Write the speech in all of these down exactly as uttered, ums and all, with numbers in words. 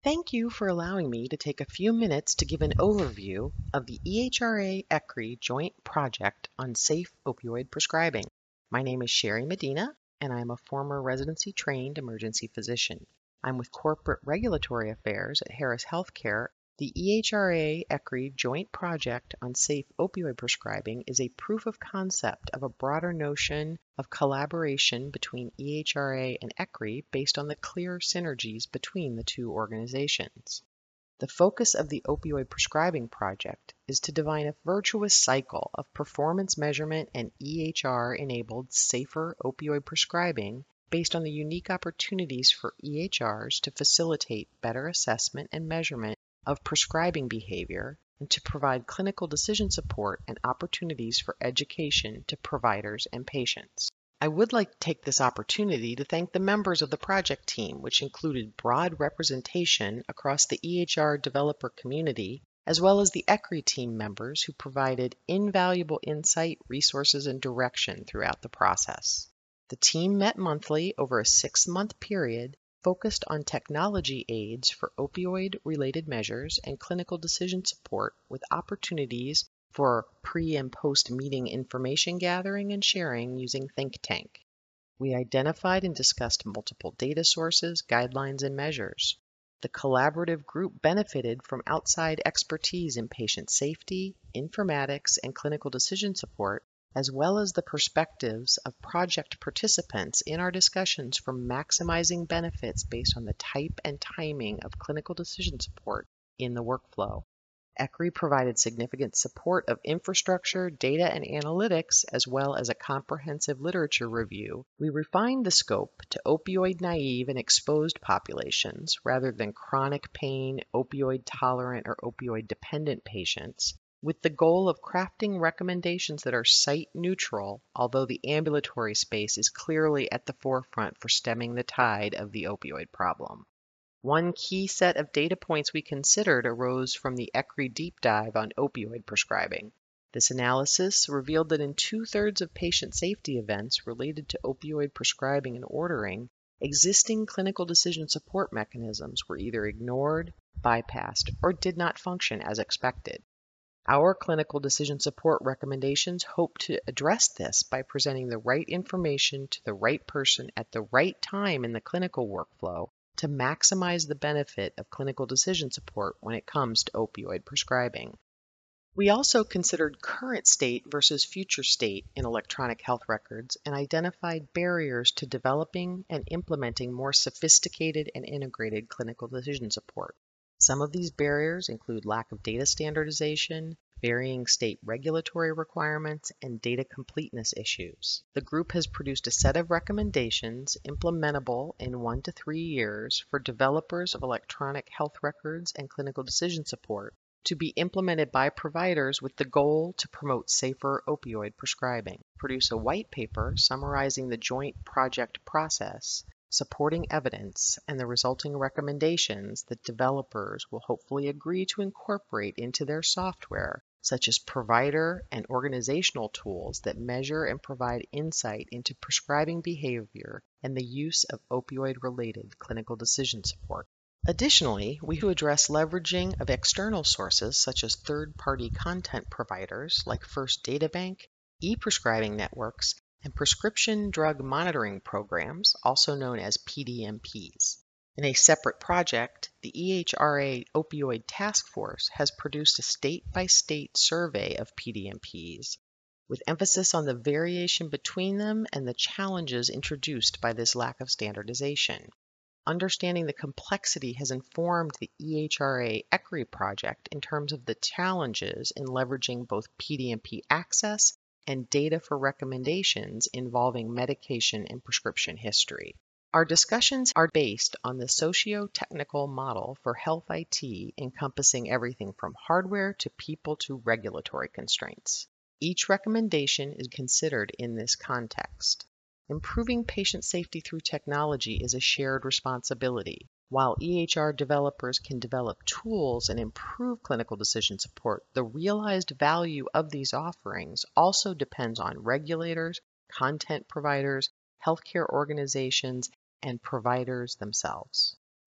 Thank you for allowing me to take a few minutes to give an overview of the E H R A-E C R I Joint Project on Safe Opioid Prescribing. My name is Sherry Medina, and I'm a former residency-trained emergency physician. I'm with Corporate Regulatory Affairs at Harris Healthcare. The E H R A-E C R I Joint Project on Safe Opioid Prescribing is a proof of concept of a broader notion of collaboration between E H R A and E C R I based on the clear synergies between the two organizations. The focus of the Opioid Prescribing Project is to define a virtuous cycle of performance measurement and E H R-enabled safer opioid prescribing based on the unique opportunities for E H Rs to facilitate better assessment and measurement of prescribing behavior and to provide clinical decision support and opportunities for education to providers and patients. I would like to take this opportunity to thank the members of the project team, which included broad representation across the E H R developer community, as well as the E C R I team members who provided invaluable insight, resources, and direction throughout the process. The team met monthly over a six-month period, focused on technology aids for opioid-related measures and clinical decision support with opportunities for pre- and post-meeting information gathering and sharing using ThinkTank. We identified and discussed multiple data sources, guidelines, and measures. The collaborative group benefited from outside expertise in patient safety, informatics, and clinical decision support, as well as the perspectives of project participants in our discussions for maximizing benefits based on the type and timing of clinical decision support in the workflow. E C R I provided significant support of infrastructure, data, and analytics, as well as a comprehensive literature review. We refined the scope to opioid-naive and exposed populations rather than chronic pain, opioid-tolerant, or opioid-dependent patients, with the goal of crafting recommendations that are site-neutral, although the ambulatory space is clearly at the forefront for stemming the tide of the opioid problem. One key set of data points we considered arose from the E C R I deep dive on opioid prescribing. This analysis revealed that in two-thirds of patient safety events related to opioid prescribing and ordering, existing clinical decision support mechanisms were either ignored, bypassed, or did not function as expected. Our clinical decision support recommendations hope to address this by presenting the right information to the right person at the right time in the clinical workflow to maximize the benefit of clinical decision support when it comes to opioid prescribing. We also considered current state versus future state in electronic health records and identified barriers to developing and implementing more sophisticated and integrated clinical decision support. Some of these barriers include lack of data standardization, varying state regulatory requirements, and data completeness issues. The group has produced a set of recommendations implementable in one to three years for developers of electronic health records and clinical decision support to be implemented by providers with the goal to promote safer opioid prescribing. Produce a white paper summarizing the joint project process, supporting evidence, and the resulting recommendations that developers will hopefully agree to incorporate into their software, such as provider and organizational tools that measure and provide insight into prescribing behavior and the use of opioid-related clinical decision support. Additionally, we address leveraging of external sources such as third-party content providers like First Data Bank, e-prescribing networks, and prescription drug monitoring programs, also known as P D M Ps. In a separate project, the E H R A Opioid Task Force has produced a state-by-state survey of P D M Ps, with emphasis on the variation between them and the challenges introduced by this lack of standardization. Understanding the complexity has informed the E H R A-E C R I project in terms of the challenges in leveraging both P D M P access and data for recommendations involving medication and prescription history. Our discussions are based on the socio-technical model for health I T encompassing everything from hardware to people to regulatory constraints. Each recommendation is considered in this context. Improving patient safety through technology is a shared responsibility. While E H R developers can develop tools and improve clinical decision support, the realized value of these offerings also depends on regulators, content providers, healthcare organizations, and providers themselves.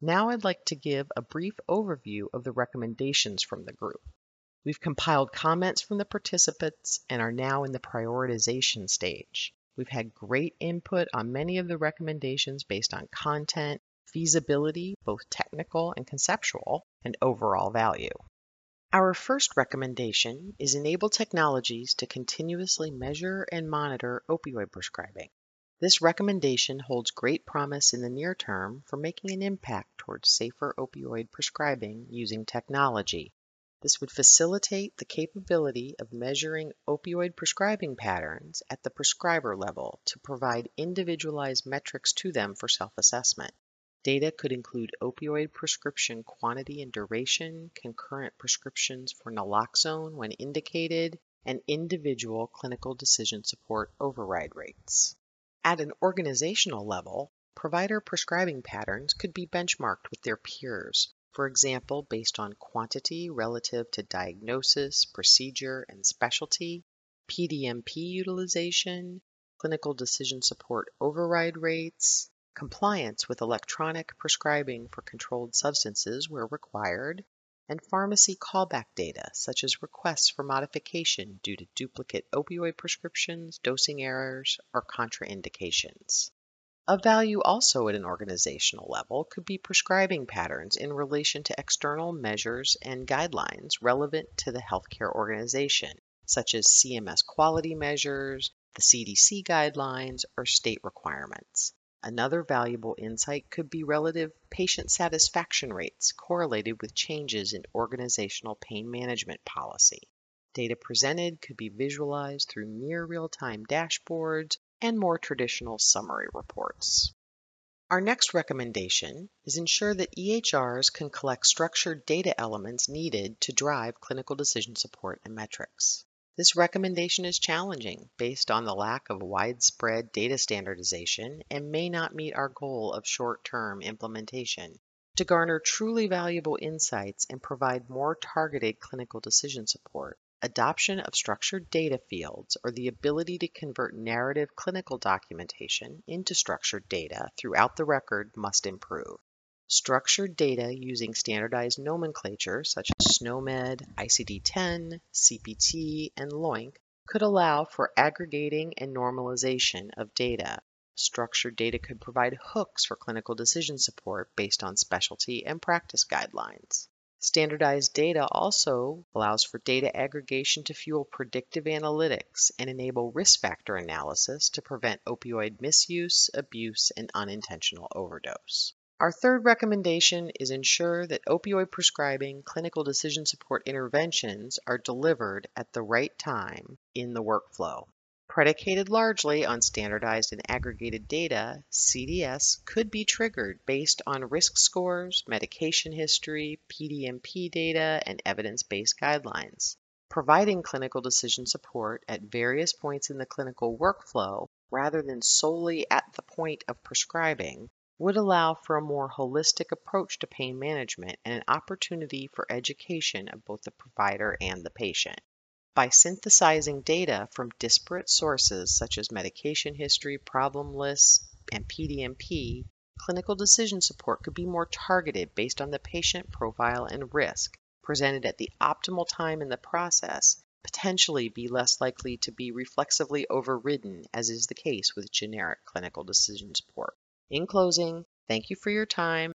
Now I'd like to give a brief overview of the recommendations from the group. We've compiled comments from the participants and are now in the prioritization stage. We've had great input on many of the recommendations based on content, feasibility, both technical and conceptual, and overall value. Our first recommendation is enable technologies to continuously measure and monitor opioid prescribing. This recommendation holds great promise in the near term for making an impact towards safer opioid prescribing using technology. This would facilitate the capability of measuring opioid prescribing patterns at the prescriber level to provide individualized metrics to them for self-assessment. Data could include opioid prescription quantity and duration, concurrent prescriptions for naloxone when indicated, and individual clinical decision support override rates. At an organizational level, provider prescribing patterns could be benchmarked with their peers, for example, based on quantity relative to diagnosis, procedure, and specialty, P D M P utilization, clinical decision support override rates, compliance with electronic prescribing for controlled substances where required, and pharmacy callback data, such as requests for modification due to duplicate opioid prescriptions, dosing errors, or contraindications. Of value also at an organizational level could be prescribing patterns in relation to external measures and guidelines relevant to the healthcare organization, such as C M S quality measures, the C D C guidelines, or state requirements. Another valuable insight could be relative patient satisfaction rates correlated with changes in organizational pain management policy. Data presented could be visualized through near real-time dashboards and more traditional summary reports. Our next recommendation is ensure that E H Rs can collect structured data elements needed to drive clinical decision support and metrics. This recommendation is challenging based on the lack of widespread data standardization and may not meet our goal of short-term implementation. To garner truly valuable insights and provide more targeted clinical decision support, adoption of structured data fields or the ability to convert narrative clinical documentation into structured data throughout the record must improve. Structured data using standardized nomenclature such as SNOMED, I C D ten, C P T, and LOINC could allow for aggregating and normalization of data. Structured data could provide hooks for clinical decision support based on specialty and practice guidelines. Standardized data also allows for data aggregation to fuel predictive analytics and enable risk factor analysis to prevent opioid misuse, abuse, and unintentional overdose. Our third recommendation is ensure that opioid prescribing clinical decision support interventions are delivered at the right time in the workflow. Predicated largely on standardized and aggregated data, C D S could be triggered based on risk scores, medication history, P D M P data, and evidence-based guidelines. Providing clinical decision support at various points in the clinical workflow, rather than solely at the point of prescribing, would allow for a more holistic approach to pain management and an opportunity for education of both the provider and the patient. By synthesizing data from disparate sources such as medication history, problem lists, and P D M P, clinical decision support could be more targeted based on the patient profile and risk, presented at the optimal time in the process, potentially be less likely to be reflexively overridden, as is the case with generic clinical decision support. In closing, thank you for your time